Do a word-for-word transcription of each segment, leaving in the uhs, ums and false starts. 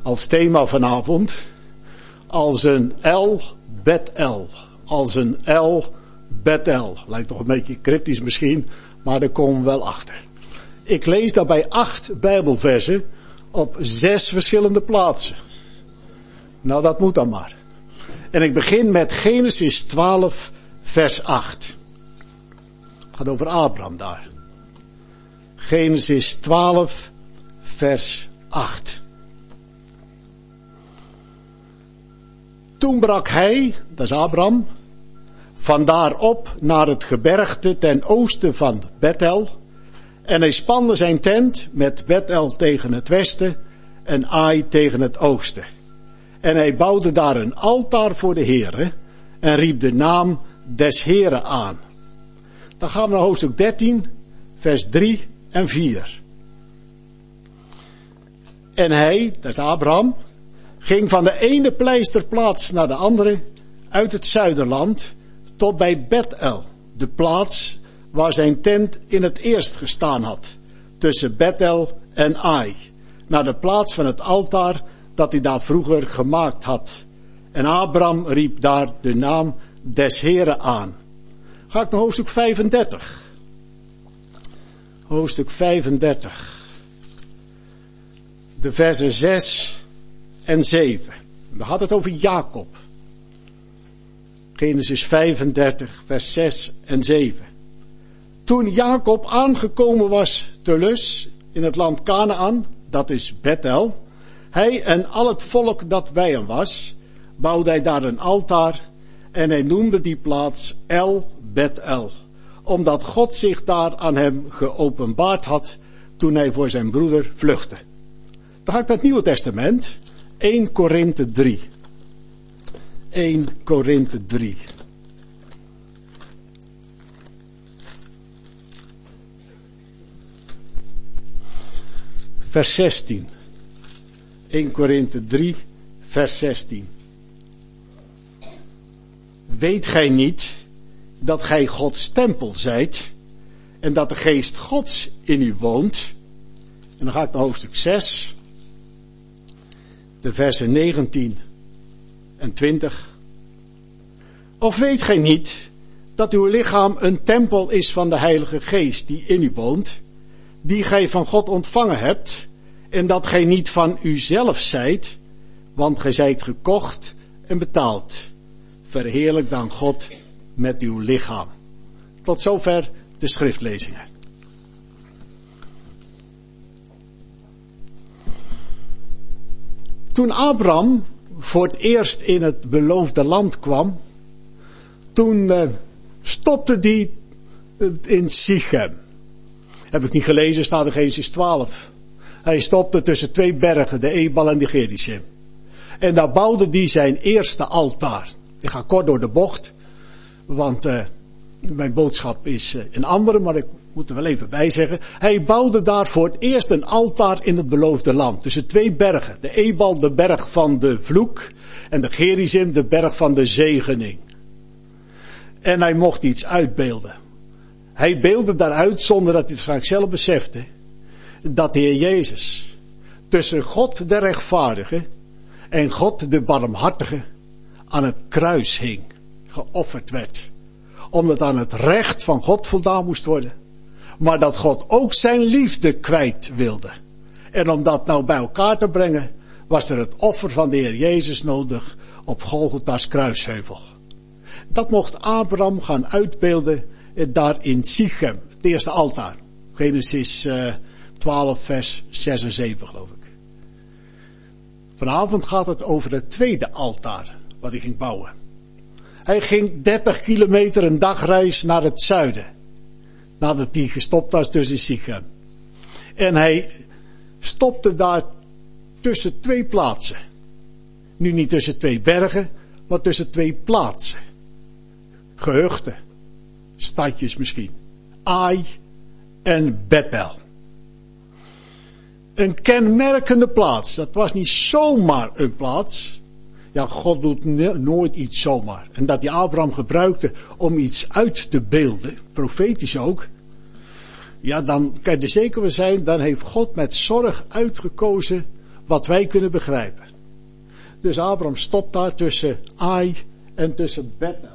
als thema vanavond, als een El Bethel. Als een El Bethel. Lijkt toch een beetje cryptisch misschien, maar daar komen we wel achter. Ik lees daarbij acht Bijbelversen op zes verschillende plaatsen. Nou, dat moet dan maar. En ik begin met Genesis twaalf, vers acht. Het gaat over Abraham daar. Genesis twaalf, vers acht. Toen brak hij, dat is Abraham, vandaar op naar het gebergte ten oosten van Bethel. En hij spande zijn tent met Bethel tegen het westen en Ai tegen het oosten. En hij bouwde daar een altaar voor de Heere en riep de naam des Heeren aan. Dan gaan we naar hoofdstuk dertien, vers drie en vier. En hij, dat is Abraham, ging van de ene pleisterplaats naar de andere uit het zuiderland tot bij Bethel, de plaats waar zijn tent in het eerst gestaan had, tussen Bethel en Ai, naar de plaats van het altaar dat hij daar vroeger gemaakt had. En Abraham riep daar de naam des Heeren aan. Ga ik naar hoofdstuk vijfendertig. Hoofdstuk vijfendertig. De versen zes en zeven. We hadden het over Jacob. Genesis vijfendertig, vers zes en zeven. Toen Jacob aangekomen was te Lus in het land Kanaan, dat is Bethel, hij en al het volk dat bij hem was, bouwde hij daar een altaar en hij noemde die plaats El Bethel, omdat God zich daar aan hem geopenbaard had toen hij voor zijn broeder vluchtte. Dan ga ik naar het Nieuwe Testament, eerste Korinthe drie. eerste Korinthe drie. Vers zestien. eerste Korinthe drie, vers zestien. Weet gij niet dat gij Gods tempel zijt en dat de geest Gods in u woont? En dan ga ik naar hoofdstuk zes, de versen negentien en twintig. Of weet gij niet dat uw lichaam een tempel is van de Heilige Geest die in u woont, die gij van God ontvangen hebt, en dat gij niet van uzelf zijt, want gij zijt gekocht en betaald. Verheerlijk dan God met uw lichaam. Tot zover de schriftlezingen. Toen Abraham voor het eerst in het beloofde land kwam, toen uh, stopte die uh, in Sichem. Heb ik niet gelezen, staat in Genesis twaalf. Hij stopte tussen twee bergen, de Ebal en de Gerizim. En daar bouwde hij zijn eerste altaar. Ik ga kort door de bocht, want uh, mijn boodschap is uh, een andere, maar ik moet er wel even bij zeggen. Hij bouwde daar voor het eerst een altaar in het beloofde land. Tussen twee bergen. De Ebal, de berg van de vloek, en de Gerizim, de berg van de zegening. En hij mocht iets uitbeelden. Hij beeldde daaruit, zonder dat hij het straks zelf besefte, dat de Heer Jezus tussen God de rechtvaardige en God de barmhartige aan het kruis hing, geofferd werd. Omdat aan het recht van God voldaan moest worden. Maar dat God ook zijn liefde kwijt wilde. En om dat nou bij elkaar te brengen, was er het offer van de Heer Jezus nodig op Golgotha's kruisheuvel. Dat mocht Abraham gaan uitbeelden daar in Sichem, het eerste altaar. Genesis uh, twaalf, vers zes en zeven, geloof ik. Vanavond gaat het over het tweede altaar, wat hij ging bouwen. Hij ging dertig kilometer een dagreis naar het zuiden, nadat hij gestopt was tussen Sichem. En hij stopte daar tussen twee plaatsen. Nu niet tussen twee bergen, maar tussen twee plaatsen. Gehuchten, stadjes misschien. Ai en Bethel. Een kenmerkende plaats. Dat was niet zomaar een plaats. Ja, God doet nooit iets zomaar. En dat die Abraham gebruikte om iets uit te beelden, profetisch ook. Ja, dan kan je er zeker van zijn, dan heeft God met zorg uitgekozen wat wij kunnen begrijpen. Dus Abraham stopt daar tussen Ai en tussen Bethel.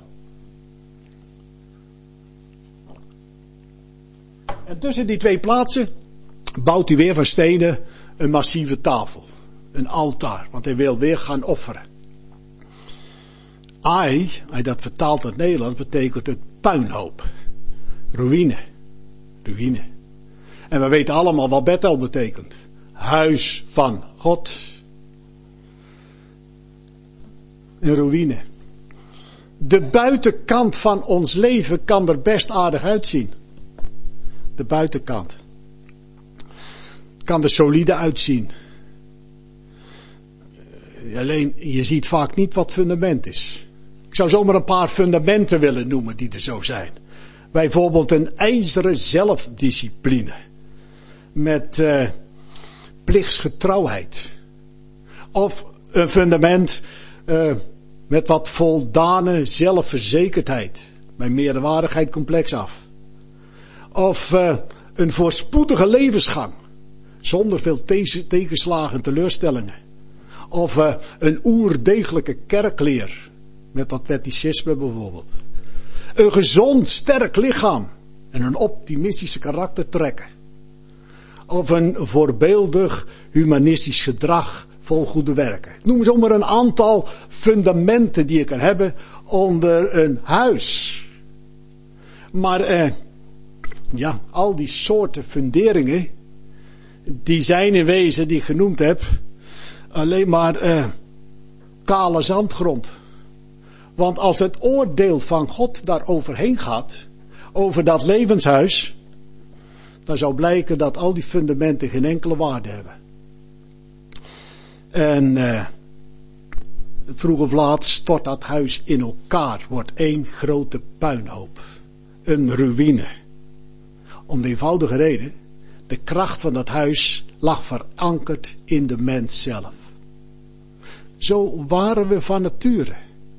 En tussen die twee plaatsen bouwt hij weer van stenen een massieve tafel. Een altaar, want hij wil weer gaan offeren. Ai, als je dat vertaalt uit Nederlands, betekent het puinhoop. Ruïne. Ruïne. En we weten allemaal wat Bethel betekent. Huis van God. Een ruïne. De buitenkant van ons leven kan er best aardig uitzien. De buitenkant. Kan er solide uitzien. Alleen, je ziet vaak niet wat fundament is. Ik zou zomaar een paar fundamenten willen noemen die er zo zijn. Bijvoorbeeld een ijzeren zelfdiscipline. Met uh, plichtsgetrouwheid. Of een fundament uh, met wat voldane zelfverzekerdheid. Mijn meerderwaardigheid complex af. Of uh, een voorspoedige levensgang. Zonder veel te- tegenslagen en teleurstellingen. Of uh, een oerdegelijke kerkleer. Met dat wetticisme bijvoorbeeld. Een gezond, sterk lichaam. En een optimistische karaktertrekken. Of een voorbeeldig humanistisch gedrag vol goede werken. Ik noem zomaar een aantal fundamenten die je kan hebben onder een huis. Maar eh, ja, al die soorten funderingen, die zijn in wezen, die ik genoemd heb, alleen maar eh, kale zandgrond. Want als het oordeel van God daar overheen gaat, over dat levenshuis, dan zou blijken dat al die fundamenten geen enkele waarde hebben. En uh, vroeg of laat stort dat huis in elkaar, wordt één grote puinhoop. Een ruïne. Om de eenvoudige reden, de kracht van dat huis lag verankerd in de mens zelf. Zo waren we van nature.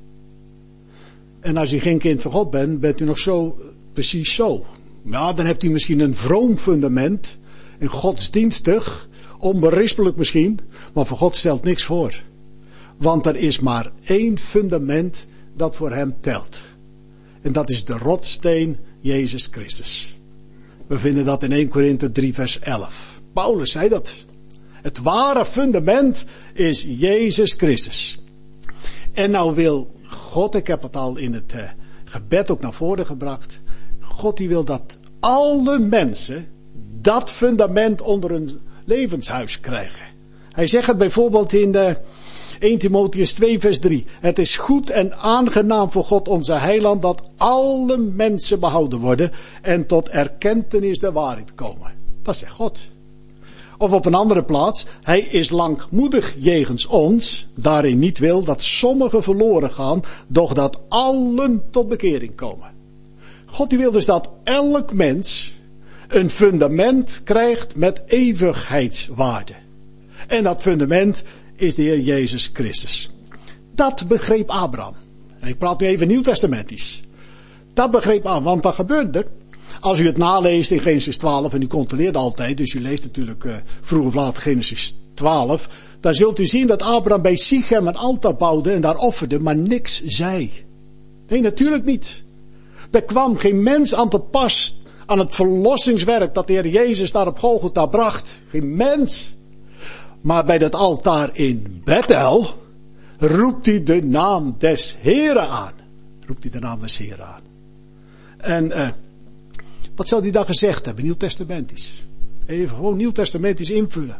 En als u geen kind van God bent, bent u nog zo, precies zo. Ja, dan hebt u misschien een vroom fundament, een godsdienstig, onberispelijk misschien, maar voor God stelt niks voor. Want er is maar één fundament dat voor hem telt. En dat is de rotssteen Jezus Christus. We vinden dat in Eerste Korinthe drie vers elf. Paulus zei dat. Het ware fundament is Jezus Christus. En nou wil God, ik heb het al in het uh, gebed ook naar voren gebracht. God die wil dat alle mensen dat fundament onder hun levenshuis krijgen. Hij zegt het bijvoorbeeld in de Eerste Timotheüs twee vers drie. Het is goed en aangenaam voor God onze heiland dat alle mensen behouden worden en tot erkentenis de waarheid komen. Dat zegt God. Of op een andere plaats, hij is langmoedig jegens ons, daarin niet wil dat sommigen verloren gaan, doch dat allen tot bekering komen. God die wil dus dat elk mens een fundament krijgt met eeuwigheidswaarde. En dat fundament is de Heer Jezus Christus. Dat begreep Abraham. En ik praat nu even nieuwtestamentisch. Dat begreep Abraham, want wat gebeurde er? Als u het naleest in Genesis twaalf, en u controleert altijd, dus u leest natuurlijk uh, vroeg of laat Genesis twaalf, dan zult u zien dat Abraham bij Sichem een altaar bouwde en daar offerde, maar niks zei. Nee, natuurlijk niet. Er kwam geen mens aan te pas aan het verlossingswerk dat de Heer Jezus daar op Golgotha bracht. Geen mens. Maar bij dat altaar in Bethel roept hij de naam des Heren aan. Roept hij de naam des Heren aan. En uh, wat zou hij dan gezegd hebben, nieuwtestamentisch? Even gewoon nieuwtestamentisch invullen.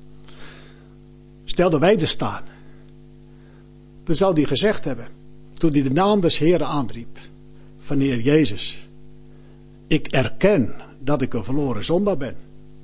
Stel dat wij er staan. Dan zou hij gezegd hebben, toen hij de naam des Heren aanriep, van de Heer Jezus. Ik erken dat ik een verloren zondaar ben.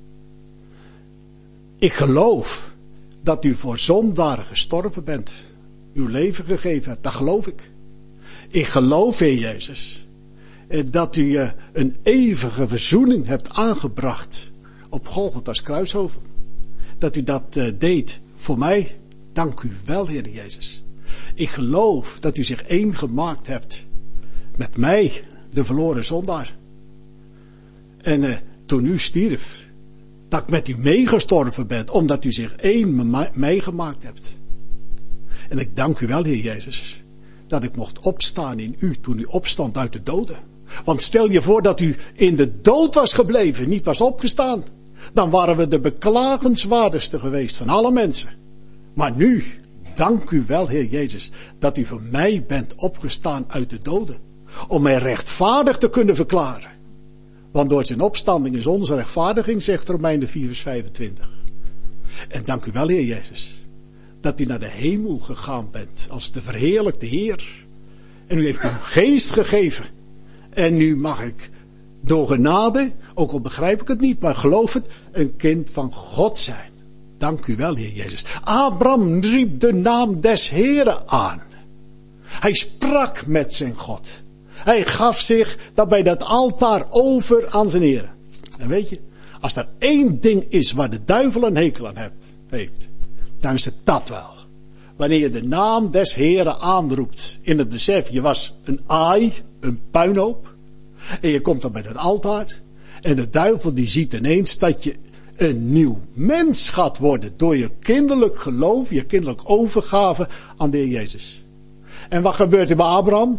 Ik geloof dat u voor zondaren gestorven bent. Uw leven gegeven hebt. Dat geloof ik. Ik geloof, Heer Jezus, dat u een eeuwige verzoening hebt aangebracht op Golgotha's kruishoven. Dat u dat deed voor mij. Dank u wel, Heer Jezus. Ik geloof dat u zich één gemaakt hebt met mij, de verloren zondaar. En uh, toen u stierf, Dat ik met u meegestorven ben, omdat u zich één met mij gemaakt hebt. En ik dank u wel, Heer Jezus, dat ik mocht opstaan in u toen u opstond uit de doden. Want stel je voor dat u in de dood was gebleven, niet was opgestaan. Dan waren we de beklagenswaardigste geweest van alle mensen. Maar nu, dank u wel, Heer Jezus, dat u voor mij bent opgestaan uit de doden. Om mij rechtvaardig te kunnen verklaren. Want door zijn opstanding is onze rechtvaardiging, zegt Romeinen vier vers vijfentwintig. En dank u wel, Heer Jezus, dat u naar de hemel gegaan bent als de verheerlijkte Heer. En u heeft uw geest gegeven. En nu mag ik door genade, ook al begrijp ik het niet, maar geloof het, een kind van God zijn. Dank u wel, Heer Jezus. Abraham riep de naam des Heeren aan. Hij sprak met zijn God. Hij gaf zich dan bij dat altaar over aan zijn Heer. En weet je, als er één ding is waar de duivel een hekel aan hebt, heeft, dan is het dat wel. Wanneer je de naam des Heeren aanroept in het besef, je was een aai, een puinhoop, en je komt dan bij het altaar, en de duivel die ziet ineens dat je een nieuw mens gaat worden door je kinderlijk geloof, je kinderlijk overgave aan de Heer Jezus. En wat gebeurt er bij Abraham?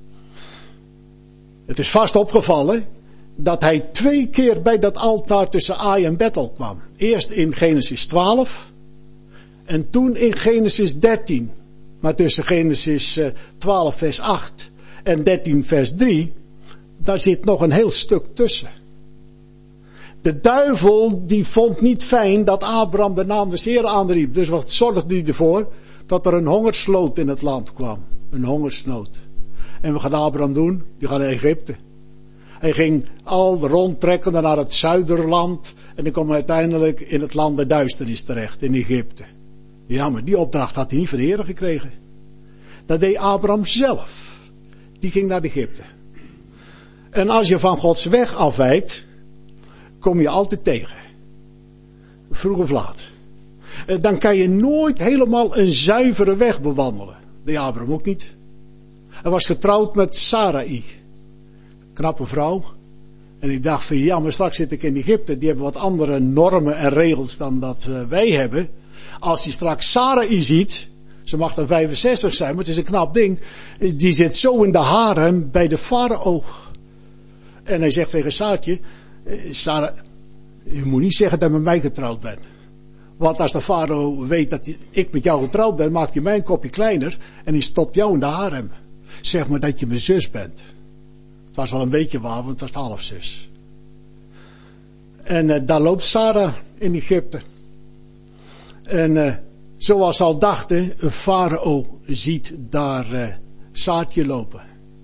Het is vast opgevallen dat hij twee keer bij dat altaar tussen Ai en Bethel kwam. Eerst in Genesis twaalf en toen in Genesis dertien. Maar tussen Genesis twaalf vers acht en dertien vers drie, daar zit nog een heel stuk tussen. De duivel die vond niet fijn dat Abraham de naam des Heeren aanriep. Dus wat zorgde hij ervoor? Dat er een hongersnood in het land kwam. Een hongersnood. En wat gaat Abraham doen? Die gaat naar Egypte. Hij ging al rondtrekken naar het zuiderland. En dan kwam hij uiteindelijk in het land der duisternis terecht, in Egypte. Ja, maar die opdracht had hij niet van de Heer gekregen. Dat deed Abraham zelf. Die ging naar Egypte. En als je van Gods weg afwijkt, kom je altijd tegen. Vroeg of laat. Dan kan je nooit helemaal een zuivere weg bewandelen. De Abraham ook niet. Hij was getrouwd met Sarai. Knappe vrouw. En ik dacht van ja, maar straks zit ik in Egypte. Die hebben wat andere normen en regels dan dat wij hebben. Als hij straks Sarai ziet. Ze mag dan vijfenzestig zijn, maar het is een knap ding. Die zit zo in de harem bij de farao. En hij zegt tegen Saartje. Sarah, je moet niet zeggen dat je met mij getrouwd bent. Want als de farao weet dat ik met jou getrouwd ben, maakt hij mijn kopje kleiner. En hij stopt jou in de harem. Zeg maar dat je mijn zus bent. Het was wel een beetje waar, want het was halfzus. En uh, daar loopt Sarah in Egypte. En uh, zoals ze al dachten, een farao ziet daar uh, Saartje lopen.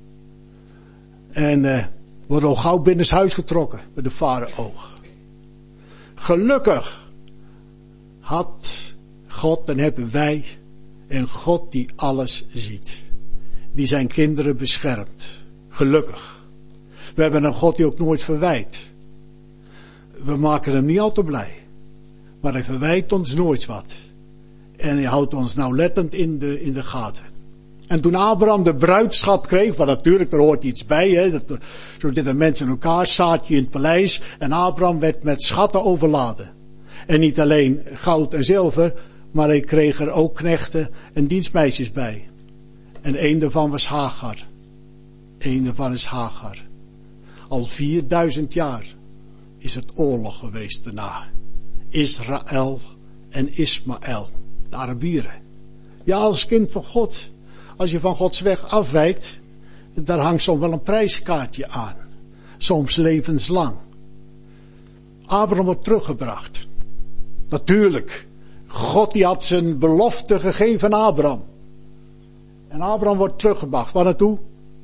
En uh, wordt al gauw binnen huis getrokken met de farao. Gelukkig had God en hebben wij een God die alles ziet. Die zijn kinderen beschermt. Gelukkig. We hebben een God die ook nooit verwijt. We maken hem niet altijd blij. Maar hij verwijt ons nooit wat. En hij houdt ons nauwlettend in de, in de gaten. En toen Abraham de bruidschat kreeg, want natuurlijk, er hoort iets bij, hè, dat, zo zitten mensen in elkaar, Saartje in het paleis, en Abraham werd met schatten overladen. En niet alleen goud en zilver, maar hij kreeg er ook knechten en dienstmeisjes bij. En een daarvan was Hagar. Een daarvan is Hagar. Al vierduizend jaar is het oorlog geweest daarna. Israël en Ismaël, de Arabieren. Ja, als kind van God. Als je van Gods weg afwijkt, daar hangt soms wel een prijskaartje aan. Soms levenslang. Abraham wordt teruggebracht. Natuurlijk. God die had zijn belofte gegeven aan Abraham. En Abraham wordt teruggebracht. Waar naartoe?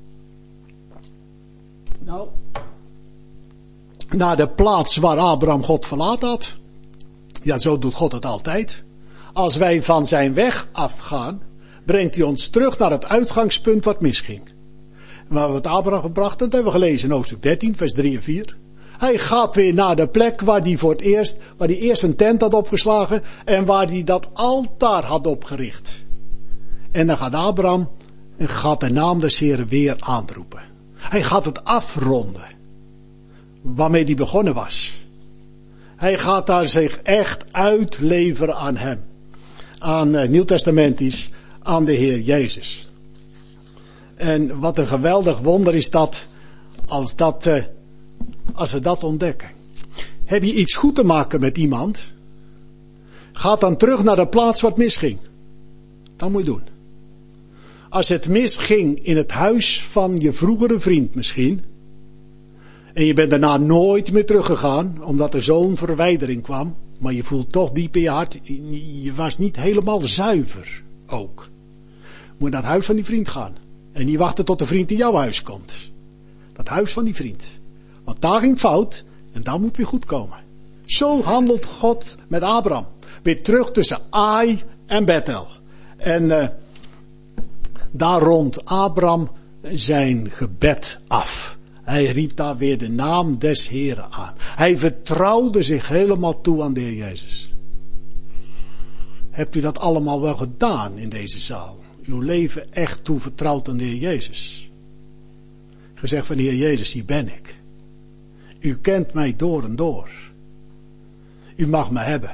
Nou, naar de plaats waar Abraham God verlaten had. Ja, zo doet God het altijd. Als wij van zijn weg afgaan, brengt hij ons terug naar het uitgangspunt wat misging. Waar we het Abraham gebracht, dat hebben we gelezen in hoofdstuk dertien, vers drie en vier. Hij gaat weer naar de plek waar hij voor het eerst, waar hij eerst een tent had opgeslagen en waar hij dat altaar had opgericht. En dan gaat Abraham en gaat de naam des Heeren weer aanroepen. Hij gaat het afronden. Waarmee hij begonnen was. Hij gaat daar zich echt uitleveren aan hem. Aan uh, Nieuwtestamentisch, aan de Heer Jezus. En wat een geweldig wonder is dat, als dat, uh, als we dat ontdekken. Heb je iets goed te maken met iemand? Ga dan terug naar de plaats waar het misging. Dat moet je doen. Als het misging in het huis van je vroegere vriend misschien. En je bent daarna nooit meer teruggegaan, omdat er zo'n verwijdering kwam. Maar je voelt toch diep in je hart, je was niet helemaal zuiver ook. Moet naar het huis van die vriend gaan. En niet wachten tot de vriend in jouw huis komt. Dat huis van die vriend. Want daar ging fout en daar moet weer goed komen. Zo handelt God met Abraham. Weer terug tussen Ai en Bethel. En uh, daar rond Abraham zijn gebed af. Hij riep daar weer de naam des Heren aan. Hij vertrouwde zich helemaal toe aan de Heer Jezus. Hebt u dat allemaal wel gedaan in deze zaal? Uw leven echt toevertrouwd aan de Heer Jezus. Gezegd van de Heer Jezus, hier ben ik. U kent mij door en door. U mag me hebben.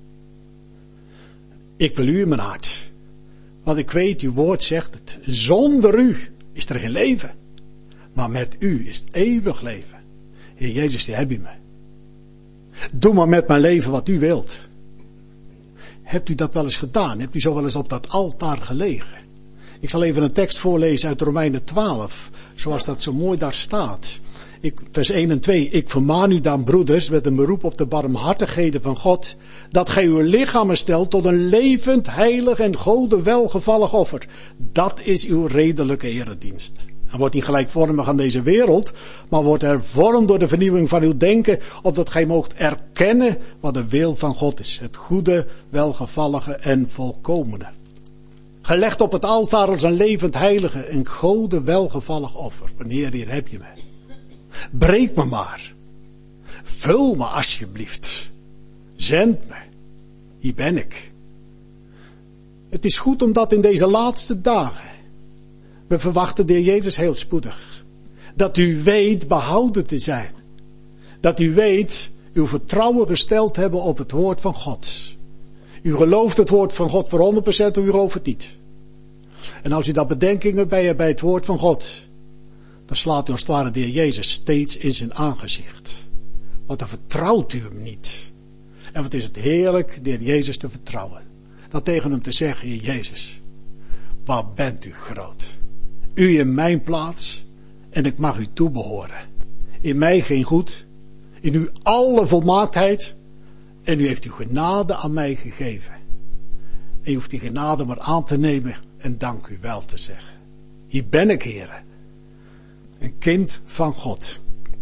Ik wil u in mijn hart. Want ik weet, uw woord zegt het. Zonder u is er geen leven. Maar met u is het eeuwig leven. Heer Jezus, die heb je me. Doe maar met mijn leven wat u wilt. Hebt u dat wel eens gedaan? Hebt u zo wel eens op dat altaar gelegen? Ik zal even een tekst voorlezen uit Romeinen twaalf. Zoals dat zo mooi daar staat. Ik, vers één en twee. Ik vermaan u dan, broeders, met een beroep op de barmhartigheden van God, dat gij uw lichamen stelt tot een levend, heilig en Gode welgevallig offer. Dat is uw redelijke eredienst. En wordt niet gelijkvormig aan deze wereld, maar wordt hervormd door de vernieuwing van uw denken, opdat gij moogt erkennen wat de wil van God is. Het goede, welgevallige en volkomene. Gelegd op het altaar als een levend heilige en Gode welgevallig offer. Wanneer hier heb je me. Breek me maar. Vul me alsjeblieft. Zend me. Hier ben ik. Het is goed omdat in deze laatste dagen, we verwachten de Heer Jezus heel spoedig, dat u weet behouden te zijn. Dat u weet uw vertrouwen gesteld hebben op het woord van God. U gelooft het woord van God voor honderd procent, u gelooft het niet. En als u dat bedenkingen bij, bij het woord van God, dan slaat u als het ware de Heer Jezus steeds in zijn aangezicht. Want dan vertrouwt u hem niet. En wat is het heerlijk de Heer Jezus te vertrouwen. Dan tegen hem te zeggen, Heer Jezus, wat bent u groot. U in mijn plaats en ik mag u toebehoren. In mij geen goed, in u alle volmaaktheid en u heeft uw genade aan mij gegeven. En u hoeft die genade maar aan te nemen en dank u wel te zeggen. Hier ben ik, Heere. Een kind van God.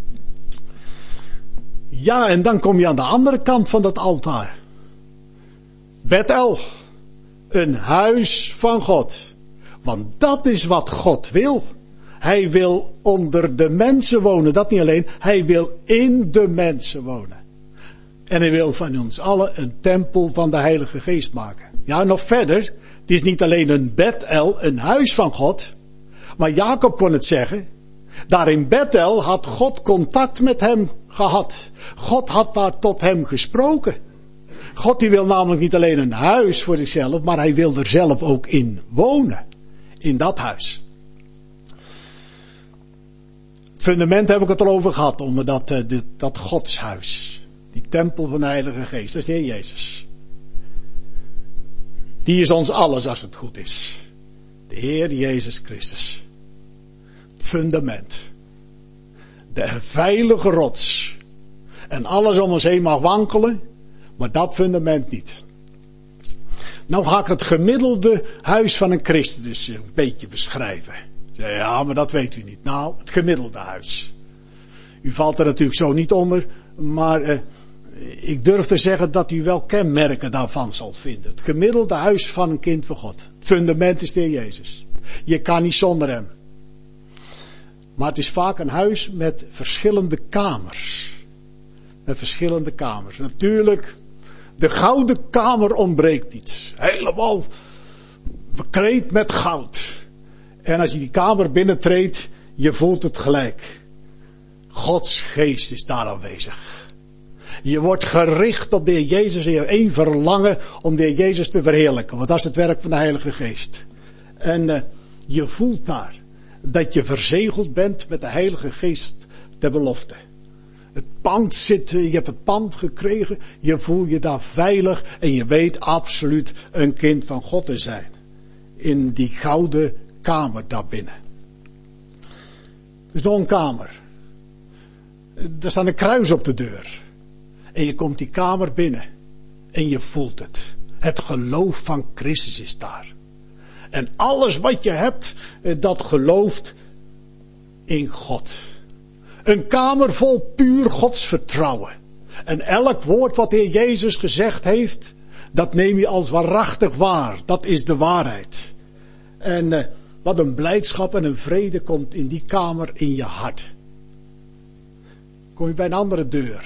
Ja, en dan kom je aan de andere kant van dat altaar. Bethel. Een huis van God. Want dat is wat God wil. Hij wil onder de mensen wonen. Dat niet alleen. Hij wil in de mensen wonen. En hij wil van ons allen een tempel van de Heilige Geest maken. Ja, nog verder. Het is niet alleen een Bethel, een huis van God. Maar Jacob kon het zeggen. Daar in Bethel had God contact met hem gehad. God had daar tot hem gesproken. God die wil namelijk niet alleen een huis voor zichzelf, maar hij wil er zelf ook in wonen. In dat huis. Het fundament heb ik het al over gehad, onder dat, uh, dit, dat godshuis. Die tempel van de Heilige Geest, dat is de Heer Jezus. Die is ons alles als het goed is. De Heer Jezus Christus. Het fundament. De veilige rots. En alles om ons heen mag wankelen, maar dat fundament niet. Nou ga ik het gemiddelde huis van een christen dus een beetje beschrijven. Ja, maar dat weet u niet. Nou, het gemiddelde huis. U valt er natuurlijk zo niet onder, maar uh, ik durf te zeggen dat u wel kenmerken daarvan zal vinden. Het gemiddelde huis van een kind van God. Het fundament is de Heer Jezus. Je kan niet zonder hem. Maar het is vaak een huis met verschillende kamers. Met verschillende kamers. Natuurlijk, de gouden kamer ontbreekt niet. Helemaal bekleed met goud. En als je die kamer binnentreedt, je voelt het gelijk. Gods geest is daar aanwezig. Je wordt gericht op de Heer Jezus en je hebt één verlangen om de Heer Jezus te verheerlijken. Want dat is het werk van de Heilige Geest. En uh, je voelt daar dat je verzegeld bent met de Heilige Geest ter belofte. Het pand zit, je hebt het pand gekregen, je voelt je daar veilig en je weet absoluut een kind van God te zijn. In die gouden kamer daarbinnen. Er is nog een kamer. Er staat een kruis op de deur. En je komt die kamer binnen. En je voelt het. Het geloof van Christus is daar. En alles wat je hebt, dat gelooft in God. Een kamer vol puur Gods vertrouwen. En elk woord wat de Heer Jezus gezegd heeft, dat neem je als waarachtig waar. Dat is de waarheid. En uh, wat een blijdschap en een vrede komt in die kamer in je hart. Kom je bij een andere deur.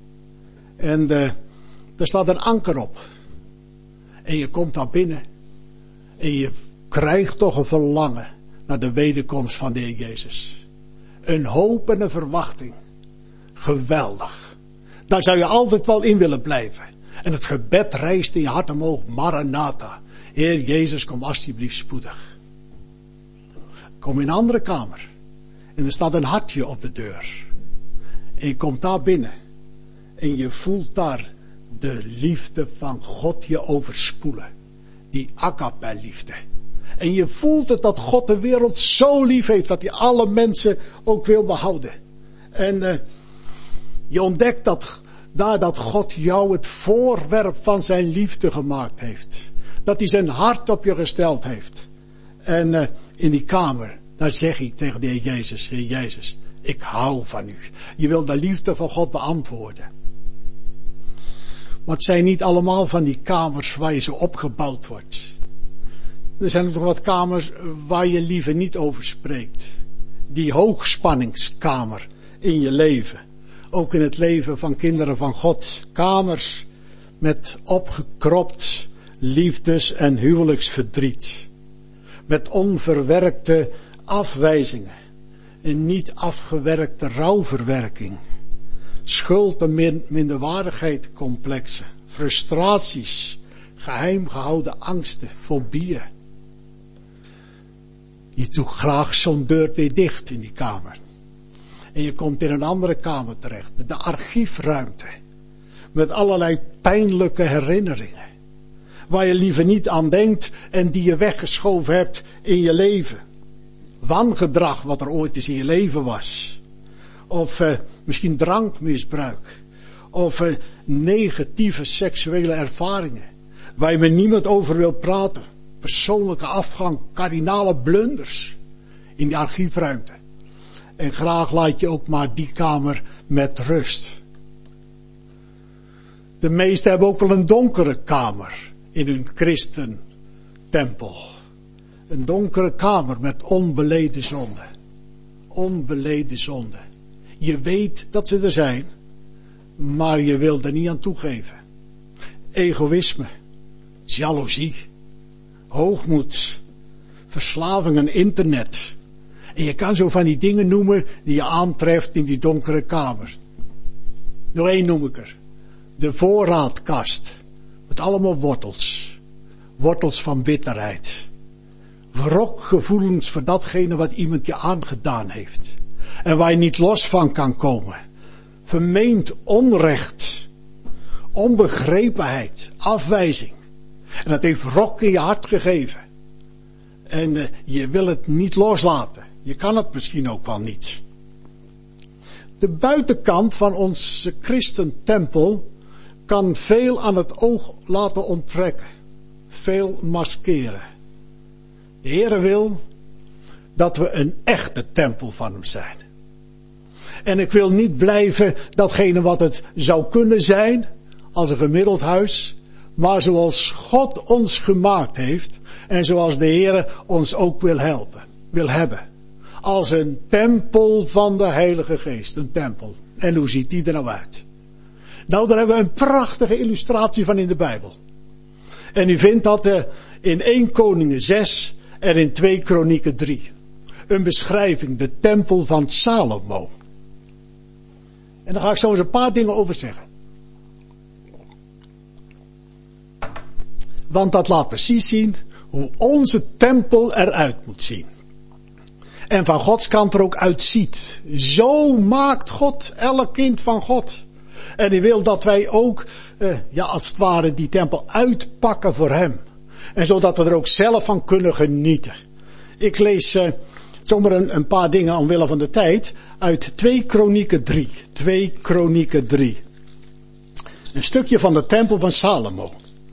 En uh, er staat een anker op. En je komt daar binnen. En je krijgt toch een verlangen naar de wederkomst van de Heer Jezus. Een hoop en een verwachting. Geweldig. Daar zou je altijd wel in willen blijven. En het gebed rijst in je hart omhoog. Maranatha. Heer Jezus, kom alsjeblieft spoedig. Kom in een andere kamer. En er staat een hartje op de deur. En je komt daar binnen. En je voelt daar de liefde van God je overspoelen. Die agape liefde. En je voelt het dat God de wereld zo lief heeft. Dat hij alle mensen ook wil behouden. En uh, je ontdekt dat daar dat God jou het voorwerp van zijn liefde gemaakt heeft. Dat hij zijn hart op je gesteld heeft. En uh, in die kamer, daar zeg hij tegen de Heer Jezus. Heer Jezus, ik hou van u. Je wil de liefde van God beantwoorden. Maar het zijn niet allemaal van die kamers waar je zo opgebouwd wordt. Er zijn ook nog wat kamers waar je liever niet over spreekt. Die hoogspanningskamer in je leven. Ook in het leven van kinderen van God. Kamers met opgekropt liefdes- en huwelijksverdriet. Met onverwerkte afwijzingen. En niet afgewerkte rouwverwerking. Schuld- en min- minderwaardigheidscomplexen. Frustraties. Geheim gehouden angsten. Fobieën. Je doet graag zo'n deur weer dicht in die kamer. En je komt in een andere kamer terecht. De archiefruimte. Met allerlei pijnlijke herinneringen. Waar je liever niet aan denkt en die je weggeschoven hebt in je leven. Wangedrag wat er ooit eens in je leven was. Of uh, misschien drankmisbruik. Of uh, negatieve seksuele ervaringen. Waar je met niemand over wil praten. Persoonlijke afgang, kardinale blunders. In die archiefruimte. En graag laat je ook maar die kamer met rust. De meesten hebben ook wel een donkere kamer in hun christentempel. Een donkere kamer met onbeleden zonde. Onbeleden zonde. Je weet dat ze er zijn, maar je wil er niet aan toegeven. Egoïsme, jaloezie, hoogmoed, verslaving aan internet. En je kan zo van die dingen noemen die je aantreft in die donkere kamer. Nog één noem ik er. De voorraadkast. Met allemaal wortels. Wortels van bitterheid. Wrokgevoelens voor datgene wat iemand je aangedaan heeft. En waar je niet los van kan komen. Vermeend onrecht. Onbegrepenheid. Afwijzing. En dat heeft wrok in je hart gegeven. En uh, je wil het niet loslaten. Je kan het misschien ook wel niet. De buitenkant van onze christentempel kan veel aan het oog laten onttrekken. Veel maskeren. De Heere wil dat we een echte tempel van hem zijn. En ik wil niet blijven datgene wat het zou kunnen zijn als een gemiddeld huis. Maar zoals God ons gemaakt heeft en zoals de Heere ons ook wil helpen, wil hebben. Als een tempel van de Heilige Geest. Een tempel. En hoe ziet die er nou uit? Nou, daar hebben we een prachtige illustratie van in de Bijbel. En u vindt dat uh, in Eerste Koningen zes en in Tweede Kronieken drie. Een beschrijving, de tempel van Salomo. En daar ga ik zo eens een paar dingen over zeggen. Want dat laat precies zien hoe onze tempel eruit moet zien. En van Gods kant er ook uitziet. Zo maakt God elk kind van God. En hij wil dat wij ook, eh, ja, als het ware die tempel uitpakken voor hem. En zodat we er ook zelf van kunnen genieten. Ik lees eh, zomaar een, een paar dingen omwille van de tijd uit twee Kronieken drie. twee Kronieken drie. Een stukje van de tempel van Salomo.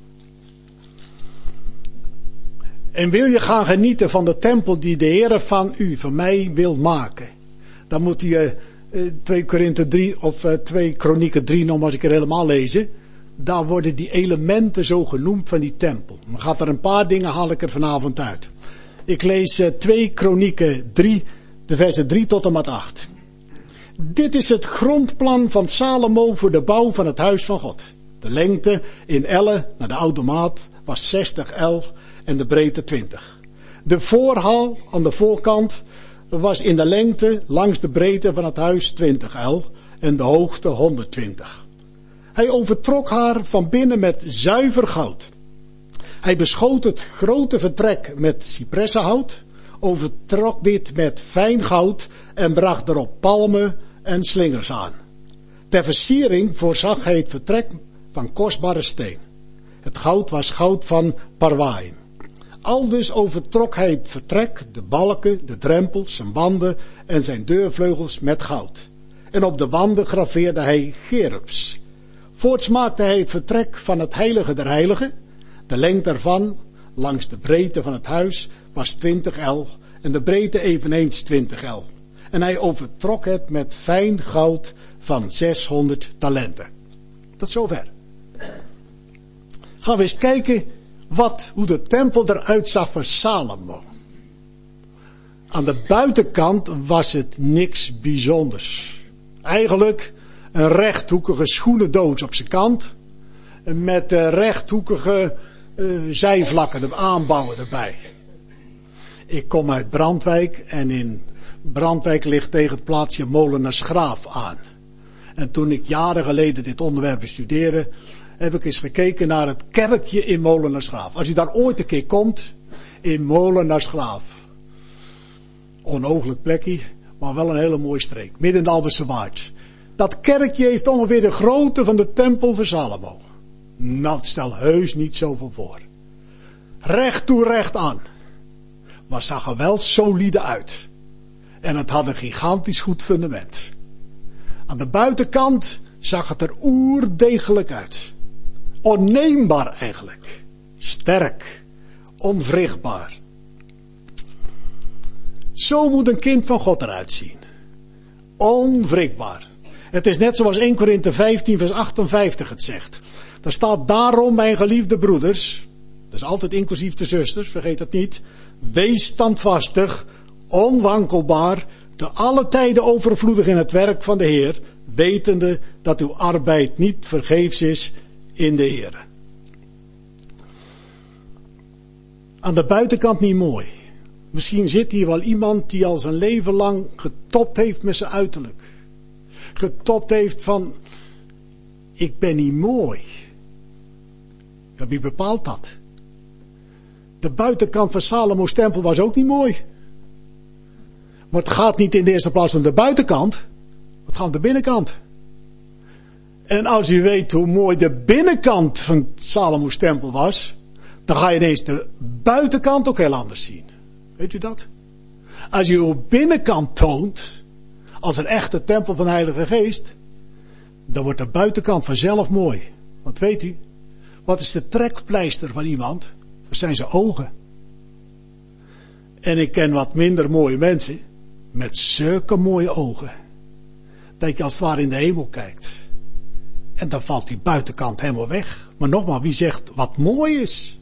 En wil je gaan genieten van de tempel die de Heere van u, van mij wil maken. Dan moet je uh, twee Korinthe drie of uh, twee Kronieken drie nog maar eens een keer helemaal lezen. Daar worden die elementen zo genoemd van die tempel. Dan gaat er een paar dingen, haal ik er vanavond uit. Ik lees uh, twee Kronieken drie, de versen drie tot en met acht. Dit is het grondplan van Salomo voor de bouw van het huis van God. De lengte in ellen, naar de oude maat, was zestig el en de breedte twintig. De voorhal aan de voorkant was in de lengte langs de breedte van het huis twintig el en de hoogte honderdtwintig. Hij overtrok haar van binnen met zuiver goud. Hij beschoot het grote vertrek met cipressenhout, overtrok dit met fijn goud en bracht erop palmen en slingers aan. Ter versiering voorzag hij het vertrek van kostbare steen. Het goud was goud van Parwaim. Aldus overtrok hij het vertrek, de balken, de drempels, zijn wanden en zijn deurvleugels met goud. En op de wanden graveerde hij gerubs. Voorts maakte hij het vertrek van het heilige der heiligen. De lengte ervan, langs de breedte van het huis, was twintig el en de breedte eveneens twintig el. En hij overtrok het met fijn goud van zeshonderd talenten. Tot zover. Gaan we eens kijken wat, hoe de tempel eruit zag van Salomo. Aan de buitenkant was het niks bijzonders. Eigenlijk een rechthoekige schoenendoos op zijn kant. Met uh, rechthoekige uh, zijvlakken, de aanbouwen erbij. Ik kom uit Brandwijk en in Brandwijk ligt tegen het plaatsje Molenaarschraaf aan. En toen ik jaren geleden dit onderwerp bestudeerde, heb ik eens gekeken naar het kerkje in Molenaarschraaf. Als u daar ooit een keer komt, in Molenaarschraaf. Onogelijk plekje, maar wel een hele mooie streek. Midden in de Albertse Waard. Dat kerkje heeft ongeveer de grootte van de tempel van Salomo. Nou, stel heus niet zoveel voor. Recht toe recht aan. Maar zag er wel solide uit. En het had een gigantisch goed fundament. Aan de buitenkant zag het er oerdegelijk uit. Onneembaar eigenlijk. Sterk. Onwrichtbaar. Zo moet een kind van God eruit zien. Onwrikbaar. Het is net zoals eerste Korinthe vijftien vers achtenvijftig het zegt. Daar staat: daarom, mijn geliefde broeders, dat is altijd inclusief de zusters, vergeet dat niet. Wees standvastig, onwankelbaar, te alle tijden overvloedig in het werk van de Heer, wetende dat uw arbeid niet vergeefs is in de Heer. Aan de buitenkant niet mooi. Misschien zit hier wel iemand die al zijn leven lang getopt heeft met zijn uiterlijk. Getopt heeft van, ik ben niet mooi. Ja, wie bepaalt dat? De buitenkant van Salomo's tempel was ook niet mooi. Maar het gaat niet in de eerste plaats om de buitenkant. Het gaat om de binnenkant. En als u weet hoe mooi de binnenkant van Salomo's tempel was, dan ga je ineens de buitenkant ook heel anders zien. Weet u dat? Als je uw binnenkant toont, als een echte tempel van de Heilige Geest, dan wordt de buitenkant vanzelf mooi. Want weet u, wat is de trekpleister van iemand? Dat zijn zijn ogen. En ik ken wat minder mooie mensen, met zulke mooie ogen, dat je als het ware in de hemel kijkt. En dan valt die buitenkant helemaal weg. Maar nogmaals, wie zegt wat mooi is?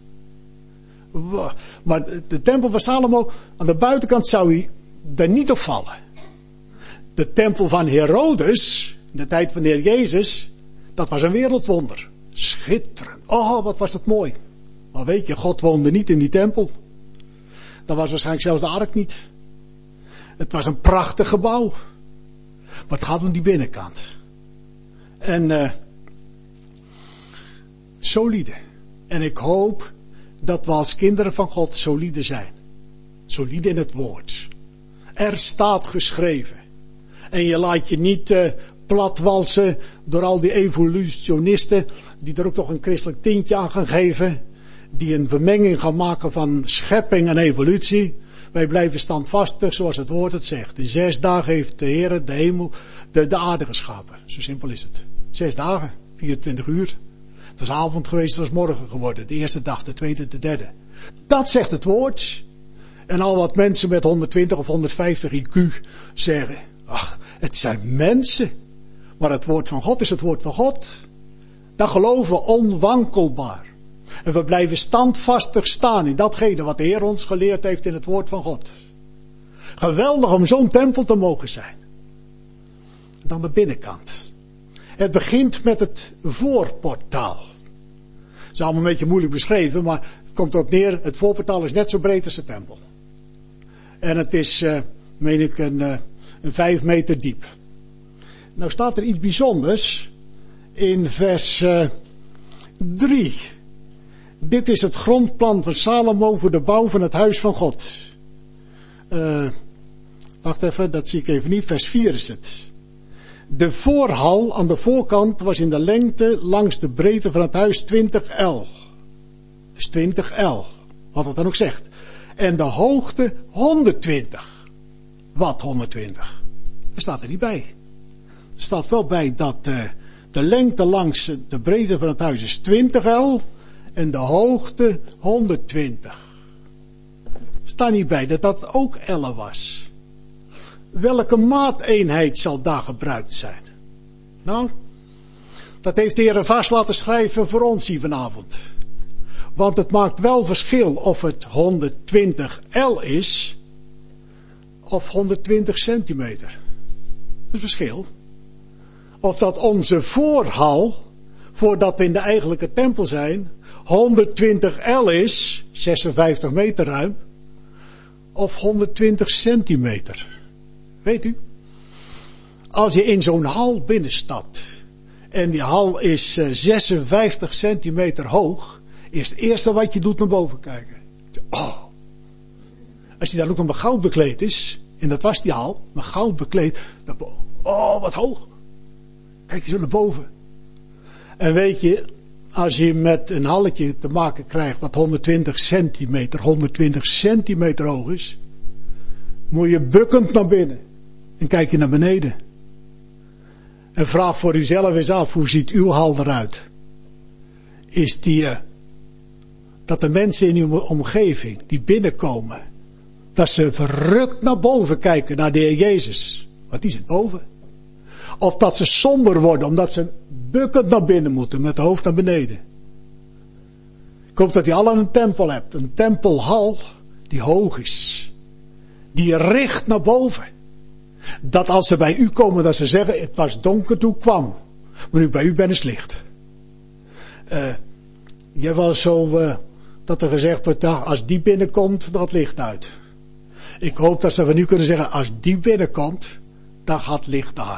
Maar de tempel van Salomo, aan de buitenkant zou hij er niet op vallen. De tempel van Herodes, in de tijd van de Heer Jezus, dat was een wereldwonder. Schitterend. Oh, wat was dat mooi. Maar weet je, God woonde niet in die tempel. Dat was waarschijnlijk zelfs de ark niet. Het was een prachtig gebouw. Maar het gaat om die binnenkant. En uh, solide. En ik hoop dat we als kinderen van God solide zijn. Solide in het woord. Er staat geschreven. En je laat je niet uh, platwalsen door al die evolutionisten die er ook nog een christelijk tintje aan gaan geven. Die een vermenging gaan maken van schepping en evolutie. Wij blijven standvastig zoals het woord het zegt. In zes dagen heeft de Heer de hemel, de, de aarde geschapen. Zo simpel is het. Zes dagen, vierentwintig uur. Het was avond geweest, het was morgen geworden. De eerste dag, de tweede, de derde. Dat zegt het woord. En al wat mensen met honderdtwintig of honderdvijftig I Q zeggen. Ach, het zijn mensen. Maar het woord van God is het woord van God. Dat geloven we onwankelbaar. En we blijven standvastig staan in datgene wat de Heer ons geleerd heeft in het woord van God. Geweldig om zo'n tempel te mogen zijn. En dan de binnenkant. Het begint met het voorportaal. Het is allemaal een beetje moeilijk beschreven, maar het komt erop neer. Het voorportaal is net zo breed als de tempel. En het is, uh, meen ik, een, uh, een vijf meter diep. Nou staat er iets bijzonders in vers uh, drie. Dit is het grondplan van Salomo voor de bouw van het huis van God. Uh, wacht even, dat zie ik even niet. Vers vier is het. De voorhal aan de voorkant was in de lengte langs de breedte van het huis twintig el. Dus twintig el. Wat het dan ook zegt. En de hoogte honderdtwintig. Wat honderdtwintig? Er staat er niet bij. Er staat wel bij dat uh, de lengte langs de breedte van het huis is twintig el. En de hoogte honderdtwintig. Er staat niet bij dat dat ook ellen was. Welke maateenheid zal daar gebruikt zijn? Nou, dat heeft de Heer vast laten schrijven voor ons hier vanavond. Want het maakt wel verschil of het honderdtwintig el is of honderdtwintig centimeter. Dat is verschil. Of dat onze voorhal, voordat we in de eigenlijke tempel zijn, honderdtwintig el is, zesenvijftig meter ruim, of honderdtwintig centimeter. Weet u? Als je in zo'n hal binnenstapt, en die hal is uh, zesenvijftig centimeter hoog, is het eerste wat je doet naar boven kijken. Oh. Als die dan ook nog met goud bekleed is, en dat was die hal, met goud bekleed, dan, oh wat hoog. Kijk je zo naar boven. En weet je, als je met een halletje te maken krijgt wat honderdtwintig centimeter, honderdtwintig centimeter hoog is, moet je bukkend naar binnen. En kijk je naar beneden. En vraag voor uzelf eens af, hoe ziet uw hal eruit? Is die, uh, dat de mensen in uw omgeving, die binnenkomen, dat ze verrukt naar boven kijken, naar de Heer Jezus. Want die zit boven. Of dat ze somber worden, omdat ze bukkend naar binnen moeten, met het hoofd naar beneden. Ik hoop dat je al een tempel hebt. Een tempelhal die hoog is. Die richt naar boven. Dat als ze bij u komen, dat ze zeggen, het was donker toen ik kwam. Maar nu bij u ben het licht. Uh, je hebt wel zo, uh, dat er gezegd wordt, nou, als die binnenkomt, dan gaat het licht uit. Ik hoop dat ze van u kunnen zeggen, als die binnenkomt, dan gaat het licht aan.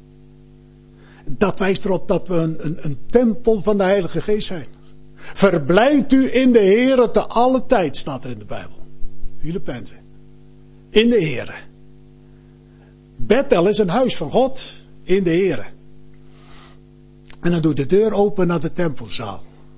Dat wijst erop dat we een, een, een tempel van de Heilige Geest zijn. Verblijft u in de Heere te alle tijd, staat er in de Bijbel. Filippenzen. In de Heere. Bethel is een huis van God in de Heere. En dan doet de deur open naar de tempelzaal.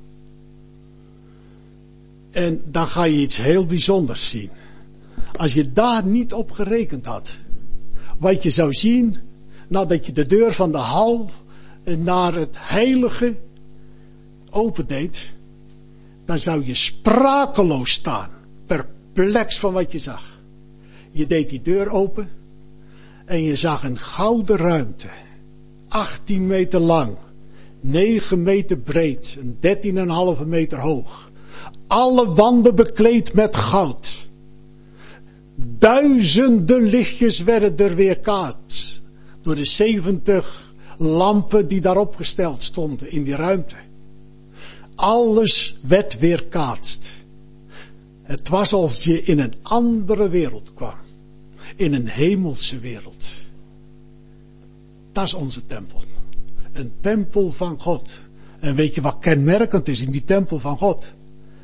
En dan ga je iets heel bijzonders zien. Als je daar niet op gerekend had. Wat je zou zien, nadat je de deur van de hal naar het heilige opendeed, dan zou je sprakeloos staan, perplex van wat je zag. Je deed die deur open en je zag een gouden ruimte, achttien meter lang, negen meter breed en dertien komma vijf meter hoog. Alle wanden bekleed met goud. Duizenden lichtjes werden er weerkaatst door de zeventig lampen die daar opgesteld stonden in die ruimte. Alles werd weerkaatst. Het was alsof je in een andere wereld kwam. In een hemelse wereld. Dat is onze tempel. Een tempel van God. En weet je wat kenmerkend is in die tempel van God?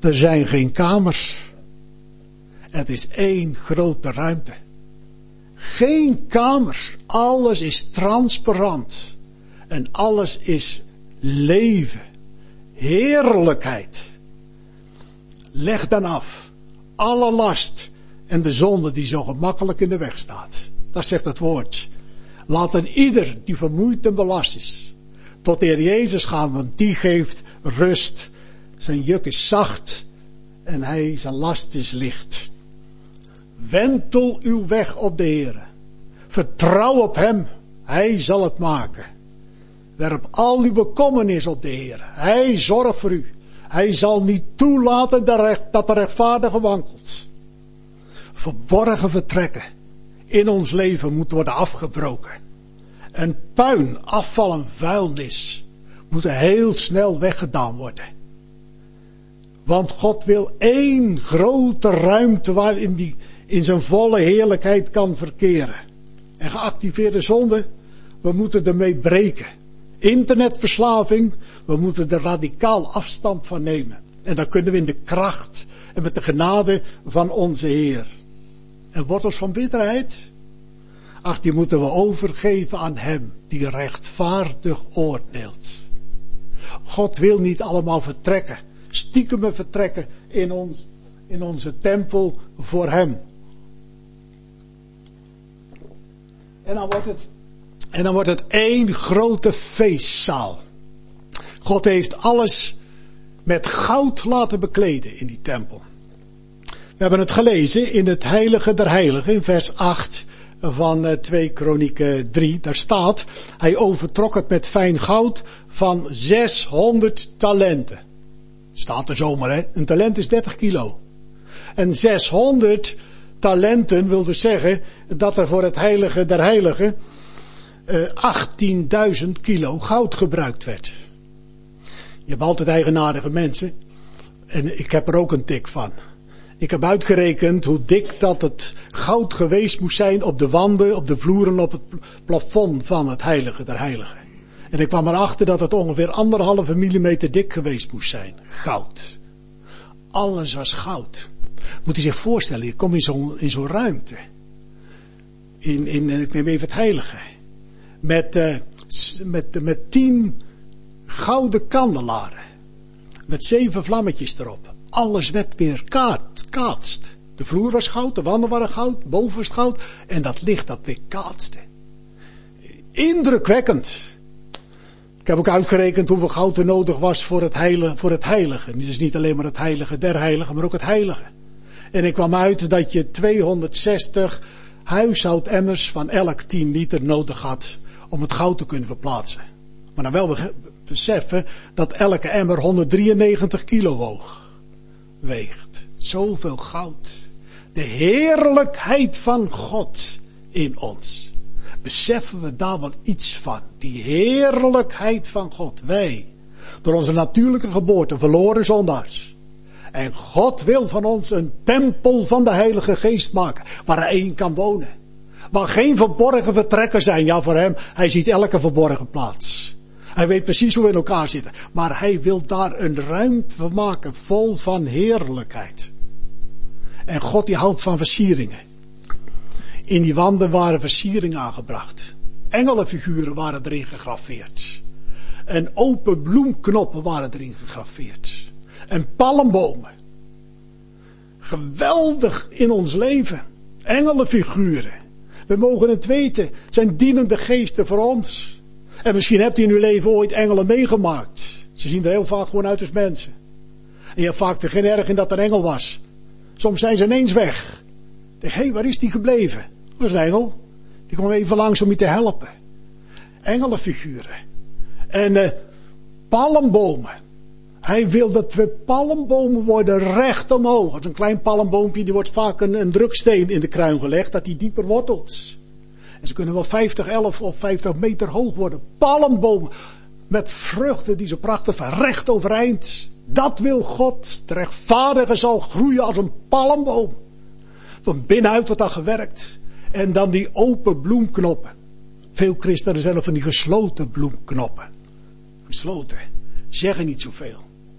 Er zijn geen kamers. Het is één grote ruimte. Geen kamers. Alles is transparant. En alles is leven. Heerlijkheid. Leg dan af. Alle last en de zonde die zo gemakkelijk in de weg staat. Dat zegt het woord. Laat een ieder die vermoeid en belast is tot de Heer Jezus gaan, want die geeft rust. Zijn juk is zacht en hij, zijn last is licht. Wentel uw weg op de Heer. Vertrouw op hem, hij zal het maken. Werp al uw bekommernis op de Heer. Hij zorgt voor u. Hij zal niet toelaten dat de rechtvaardige wankelt. Verborgen vertrekken in ons leven moet worden afgebroken. En puin, afval en vuilnis moeten heel snel weggedaan worden. Want God wil één grote ruimte waarin die in zijn volle heerlijkheid kan verkeren. En geactiveerde zonde, we moeten ermee breken. Internetverslaving, we moeten er radicaal afstand van nemen. En dat kunnen we in de kracht en met de genade van onze Heer. En wortels van bitterheid? Ach, die moeten we overgeven aan Hem, die rechtvaardig oordeelt. God wil niet allemaal vertrekken, stiekem vertrekken in, ons, in onze tempel voor Hem. En dan wordt het, en dan wordt het één grote feestzaal. God heeft alles met goud laten bekleden in die tempel. We hebben het gelezen in het Heilige der Heiligen, in vers acht van twee Kronieken drie. Daar staat, hij overtrok het met fijn goud van zeshonderd talenten. Staat er zomaar, hè? Een talent is dertig kilo. En zeshonderd talenten wil dus zeggen dat er voor het Heilige der Heiligen uh, achttienduizend kilo goud gebruikt werd. Je hebt altijd eigenaardige mensen. En ik heb er ook een tik van. Ik heb uitgerekend hoe dik dat het goud geweest moest zijn op de wanden, op de vloeren, op het plafond van het Heilige der Heiligen. En ik kwam erachter dat het ongeveer anderhalve millimeter dik geweest moest zijn. Goud. Alles was goud. Moet u zich voorstellen, je komt in zo'n, in zo'n ruimte. In, in, ik neem even het Heilige. Met, uh, met, met tien gouden kandelaren. Met zeven vlammetjes erop. Alles werd weer kaat, kaatst. De vloer was goud, de wanden waren goud, boven was goud. En dat licht dat weer kaatste. Indrukwekkend. Ik heb ook uitgerekend hoeveel goud er nodig was voor het heilige. Voor het heilige. Dus niet alleen maar het heilige der heiligen, maar ook het heilige. En ik kwam uit dat je tweehonderdzestig huishoudemmers van elk tien liter nodig had om het goud te kunnen verplaatsen. Maar dan wel beseffen dat elke emmer honderddrieënnegentig kilo woog. Weegt. Zoveel goud. De heerlijkheid van God in ons. Beseffen we daar wel iets van? Die heerlijkheid van God. Wij, door onze natuurlijke geboorte, verloren zondaars. En God wil van ons een tempel van de Heilige Geest maken. Waar hij in kan wonen. Waar geen verborgen vertrekken zijn. Ja, voor hem. Hij ziet elke verborgen plaats. Hij weet precies hoe we in elkaar zitten. Maar hij wil daar een ruimte van maken. Vol van heerlijkheid. En God die houdt van versieringen. In die wanden waren versieringen aangebracht. Engelenfiguren waren erin gegraveerd. En open bloemknoppen waren erin gegraveerd. En palmbomen. Geweldig in ons leven. Engelenfiguren. We mogen het weten. Het zijn dienende geesten voor ons. En misschien hebt u in uw leven ooit engelen meegemaakt. Ze zien er heel vaak gewoon uit als mensen. En je hebt vaak er geen erg in dat er een engel was. Soms zijn ze ineens weg. Hé, hey, waar is die gebleven? Dat was een engel. Die kwam even langs om je te helpen. Engelenfiguren. En uh, palmbomen. Hij wil dat we palmbomen worden recht omhoog. Als een klein palmboompje, die wordt vaak een, een druksteen in de kruin gelegd, dat die dieper wortelt. En ze kunnen wel vijftig, elf of vijftig meter hoog worden. Palmbomen. Met vruchten die zo prachtig van recht overeind. Dat wil God. De rechtvaardige zal groeien als een palmboom. Van binnenuit wordt dat gewerkt. En dan die open bloemknoppen. Veel christenen zijn van die gesloten bloemknoppen. Gesloten. Zeggen niet zoveel.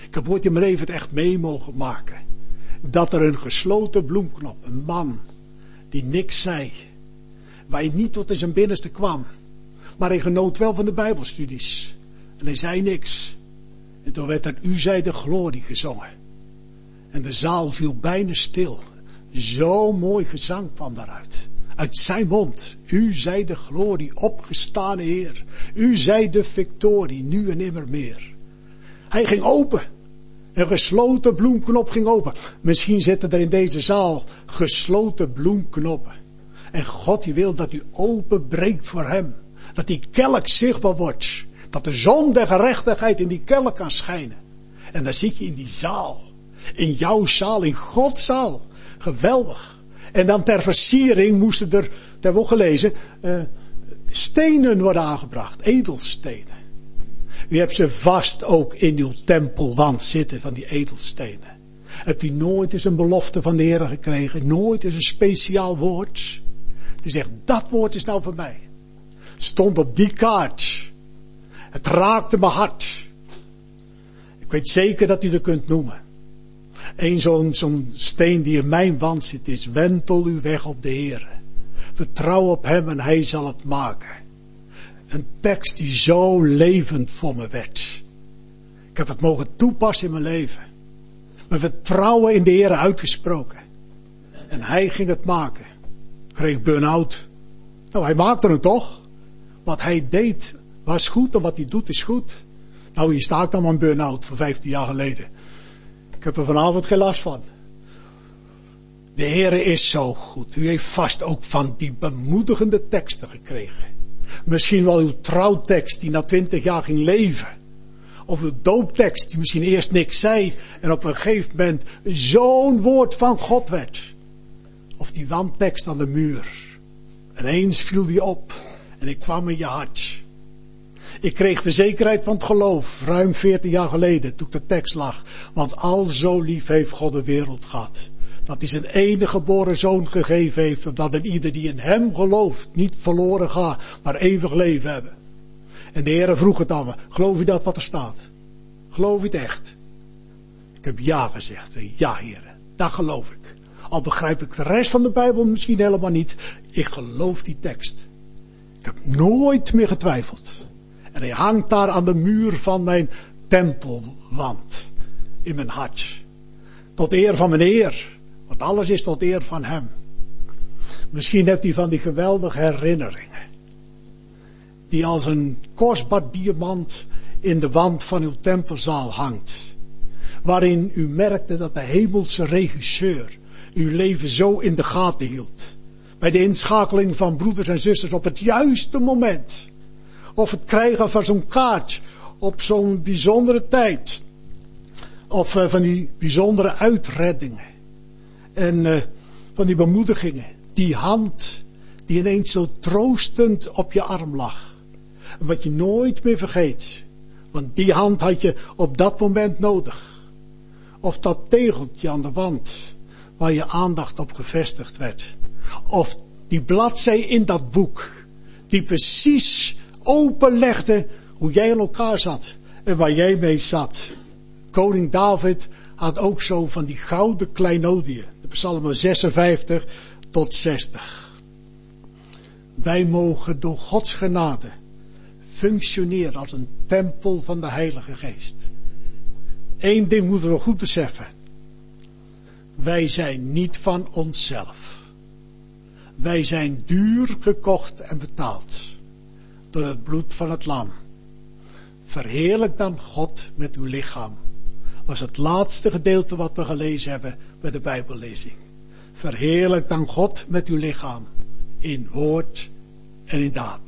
Ik heb ooit in mijn leven het echt mee mogen maken. Dat er een gesloten bloemknop, een man, die niks zei. Waar hij niet tot in zijn binnenste kwam. Maar hij genoot wel van de Bijbelstudies. En hij zei niks. En toen werd er U zij de glorie gezongen. En de zaal viel bijna stil. Zo mooi gezang kwam daaruit. Uit zijn mond. U zij de glorie, opgestane Heer. U zij de victorie, nu en immer meer. Hij ging open. Een gesloten bloemknop ging open. Misschien zitten er in deze zaal gesloten bloemknoppen. En God die wil dat u openbreekt voor hem. Dat die kelk zichtbaar wordt. Dat de zon der gerechtigheid in die kelk kan schijnen. En dan zit je in die zaal. In jouw zaal, in Gods zaal. Geweldig. En dan ter versiering moesten er, dat hebben we ook gelezen, uh, stenen worden aangebracht. Edelstenen. U hebt ze vast ook in uw tempelwand zitten van die edelstenen. Hebt u nooit eens een belofte van de Heer gekregen? Nooit eens een speciaal woord? Die zegt, dat woord is nou voor mij. Het stond op die kaart. Het raakte mijn hart. Ik weet zeker dat u er kunt noemen. Eén zo'n, zo'n steen die in mijn wand zit is, wentel uw weg op de Heer. Vertrouw op hem en hij zal het maken. Een tekst die zo levend voor me werd. Ik heb het mogen toepassen in mijn leven. Mijn vertrouwen in de Heer uitgesproken. En hij ging het maken. Ik kreeg burn-out. Nou, hij maakte het toch. Wat hij deed was goed en wat hij doet is goed. Nou, hier sta ik dan maar een burn-out van vijftien jaar geleden. Ik heb er vanavond geen last van. De Heer is zo goed. U heeft vast ook van die bemoedigende teksten gekregen. Misschien wel uw trouwtekst die na twintig jaar ging leven. Of uw dooptekst die misschien eerst niks zei. En op een gegeven moment zo'n woord van God werd. Of die wandtekst aan de muur. En eens viel die op. En ik kwam in je hart. Ik kreeg de zekerheid van het geloof. Ruim veertien jaar geleden toen ik de tekst lag. Want al zo lief heeft God de wereld gehad. Dat hij zijn enige geboren zoon gegeven heeft. Opdat een ieder die in hem gelooft niet verloren gaat. Maar eeuwig leven hebben. En de Heer vroeg het aan me. Geloof je dat wat er staat? Geloof je het echt? Ik heb ja gezegd. Ja, Heer. Dat geloof ik. Al begrijp ik de rest van de Bijbel misschien helemaal niet. Ik geloof die tekst. Ik heb nooit meer getwijfeld. En hij hangt daar aan de muur van mijn tempelwand. In mijn hart. Tot eer van mijn Heer. Want alles is tot eer van hem. Misschien hebt u van die geweldige herinneringen. Die als een kostbaar diamant in de wand van uw tempelzaal hangt. Waarin u merkte dat de hemelse regisseur uw leven zo in de gaten hield. Bij de inschakeling van broeders en zusters op het juiste moment. Of het krijgen van zo'n kaart op zo'n bijzondere tijd. Of uh, van die bijzondere uitreddingen. En uh, van die bemoedigingen. Die hand die ineens zo troostend op je arm lag. En wat je nooit meer vergeet. Want die hand had je op dat moment nodig. Of dat tegeltje aan de wand waar je aandacht op gevestigd werd. Of die bladzij in dat boek die precies openlegde hoe jij in elkaar zat en waar jij mee zat. Koning David had ook zo van die gouden kleinodiën. De psalmen zesenvijftig tot zestig. Wij mogen door Gods genade functioneren als een tempel van de Heilige Geest. Eén ding moeten we goed beseffen. Wij zijn niet van onszelf. Wij zijn duur gekocht en betaald. Door het bloed van het lam. Verheerlijk dan God met uw lichaam. Was het laatste gedeelte wat we gelezen hebben bij de Bijbellezing. Verheerlijk dan God met uw lichaam. In woord en in daad.